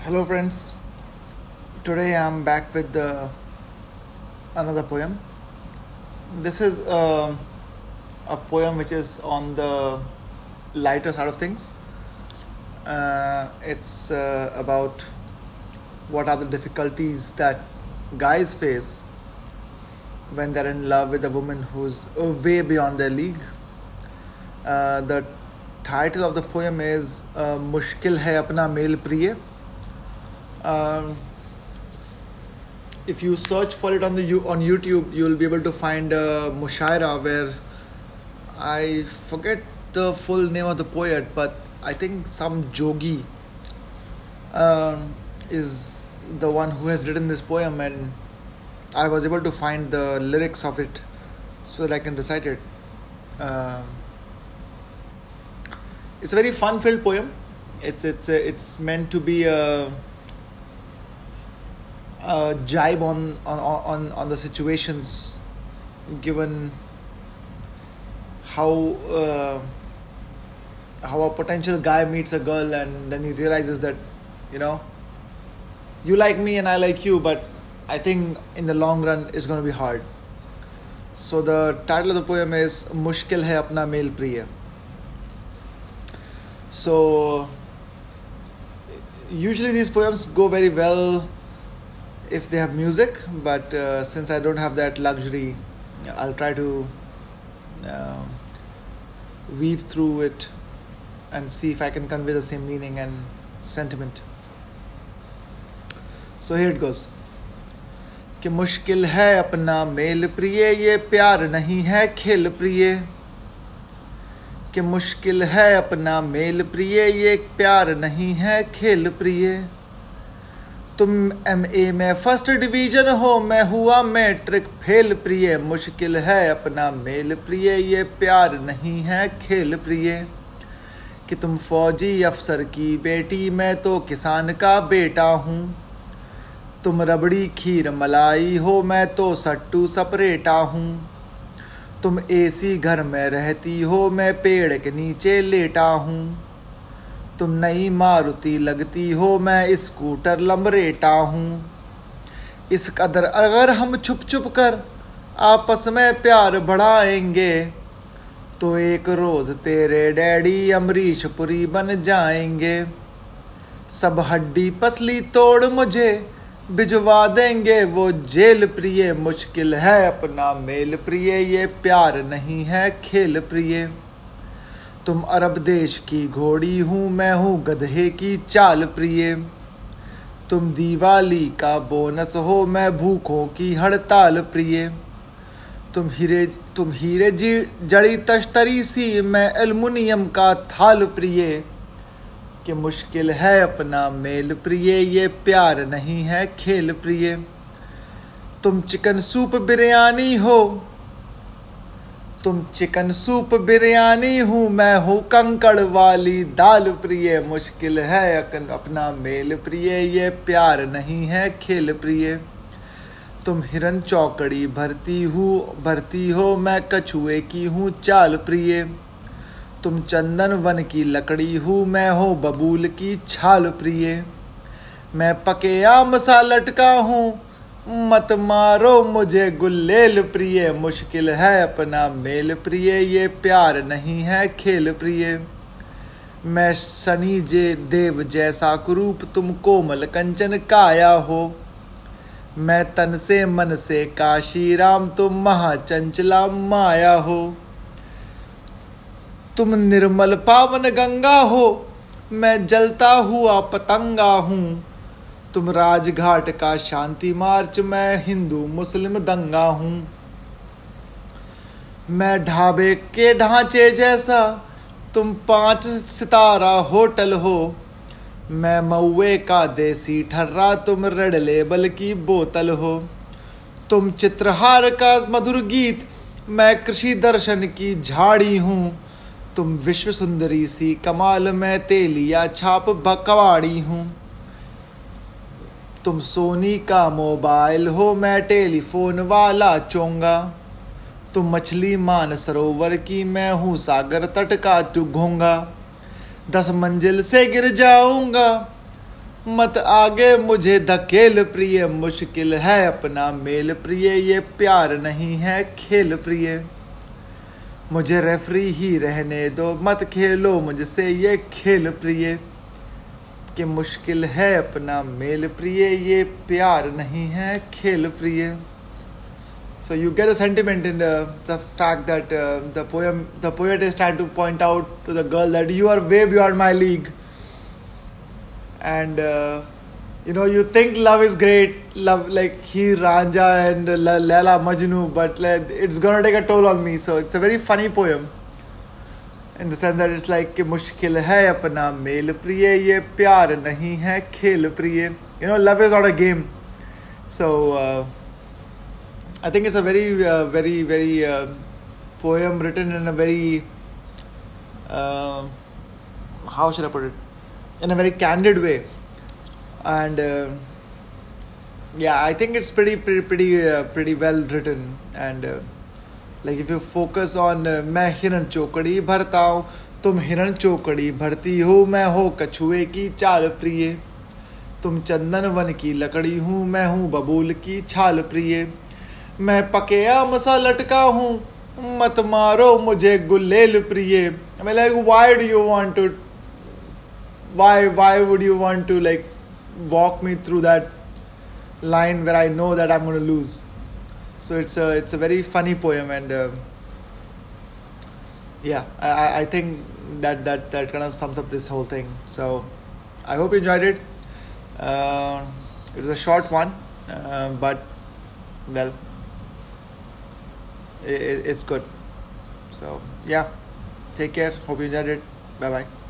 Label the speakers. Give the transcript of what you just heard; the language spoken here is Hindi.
Speaker 1: Hello, friends. Today I'm back with another poem. This is a poem which is on the lighter side of things. It's about what are the difficulties that guys face when they're in love with a woman who's way beyond their league. The title of the poem is Mushkil Hai Apna Male Priye. If you search for it on YouTube, you will be able to find a mushaira where I forget the full name of the poet, but I think some jogi is the one who has written this poem, and I was able to find the lyrics of it so that I can recite it. It's a very fun-filled poem. It's meant to be a jibe on the situations, given how a potential guy meets a girl and then he realizes that you like me and I like you, but I think in the long run it's going to be hard. So the title of the poem is Mushkil Hai Apna Male Priya. So usually these poems go very well if they have music, but since I don't have that luxury, I'll try to weave through it and see if I can convey the same meaning and sentiment. So here it goes. कि मुश्किल है अपना मेल प्रिय, ये प्यार नहीं है खेल प्रिय. कि मुश्किल है अपना मेल प्रिय, ये प्यार नहीं है खेल प्रिय. तुम MA में फर्स्ट डिवीजन हो, मैं हुआ मैट्रिक फेल प्रिय. मुश्किल है अपना मेल प्रिय, ये प्यार नहीं है खेल प्रिय. कि तुम फौजी अफसर की बेटी, मैं तो किसान का बेटा हूँ. तुम रबड़ी खीर मलाई हो, मैं तो सट्टू सपरेटा हूँ. तुम AC घर में रहती हो, मैं पेड़ के नीचे लेटा हूँ. तुम नई मारुति लगती हो, मैं स्कूटर लंबरेटा हूँ. इस कदर अगर हम छुप छुप कर आपस में प्यार बढ़ाएंगे, तो एक रोज तेरे डैडी अमरीश पुरी बन जाएंगे. सब हड्डी पसली तोड़ मुझे भिजवा देंगे वो जेल प्रिय. मुश्किल है अपना मेल प्रिय, ये प्यार नहीं है खेल प्रिय. तुम अरब देश की घोड़ी हूँ, मैं हूँ गधे की चाल प्रिय. तुम दिवाली का बोनस हो, मैं भूखों की हड़ताल प्रिय. तुम हीरे जड़ी तश्तरी सी, मैं एल्युमिनियम का थाल प्रिय. कि मुश्किल है अपना मेल प्रिय, ये प्यार नहीं है खेल प्रिय. तुम चिकन सूप बिरयानी हो, तुम चिकन सूप बिरयानी हूँ, मैं हूँ कंकड़ वाली दाल प्रिय. मुश्किल है अपना मेल प्रिय, ये प्यार नहीं है खेल प्रिय. तुम हिरन चौकड़ी भरती हो, मैं कछुए की हूँ चाल प्रिय. तुम चंदन वन की लकड़ी हूँ, मैं हूँ बबूल की छाल प्रिय. मैं पके आम सा लटका हूँ, मत मारो मुझे गुल्लेल प्रिय. मुश्किल है अपना मेल प्रिय, ये प्यार नहीं है खेल प्रिय. मैं शनि देव जैसा कुरूप, तुम कोमल कंचन काया हो. मैं तन से मन से काशी राम, तुम महाचंचला माया हो. तुम निर्मल पावन गंगा हो, मैं जलता हुआ पतंगा हूँ. तुम राजघाट का शांति मार्च, मैं हिंदू मुस्लिम दंगा हूँ. मैं ढाबे के ढांचे जैसा, तुम 5 सितारा होटल हो. मैं मऊए का देसी ठर्रा, तुम रेड लेबल की बोतल हो. तुम चित्रहार का मधुर गीत, मैं कृषि दर्शन की झाड़ी हूँ. तुम विश्व सुंदरी सी कमाल, मैं तेलिया छाप कवाड़ी हूँ. तुम सोनी का मोबाइल हो, मैं टेलीफोन वाला चोंगा. तुम मछली मान सरोवर की, मैं हूँ सागर तट का घोंगा. 10 मंजिल से गिर जाऊंगा, मत आगे मुझे धकेल प्रिय, मुश्किल है अपना मेल प्रिय, ये प्यार नहीं है खेल प्रिय। मुझे रेफरी ही रहने दो, मत खेलो मुझसे ये खेल प्रिय, कि मुश्किल है अपना मेल प्रिय, ये प्यार नहीं है खेल प्रिय. So you get a sentiment in the fact that the poet is trying to point out to the girl that you are way beyond my league, and you think love is great, love like Heer Ranja and Laila Majnu, but it's gonna take a toll on me. So it's a very funny poem in the sense that it's like कि मुश्किल है अपना मेल प्रिय, ये प्यार नहीं है खेल प्रिय. Love is not a game. So I think it's a very poem written in a very how should I put it, in a very candid way, and I think it's pretty well written. And like if you focus on मैं हिरण चौकड़ी भरता हूँ, तुम हिरण चौकड़ी भरती हो, मैं हो कछुए की चाल प्रिय, तुम चंदन वन की लकड़ी हूँ, मैं हूँ बबूल की छाल प्रिय, मैं पके आम सा लटका हूँ, मत मारो मुझे गुलेल प्रिय. I mean, like, why would you want to like walk me through that line where I know that I'm going to lose? So it's a very funny poem, and I think that kind of sums up this whole thing. So I hope you enjoyed it. It was a short one, but well, it's good. So yeah, take care. Hope you enjoyed it. Bye bye.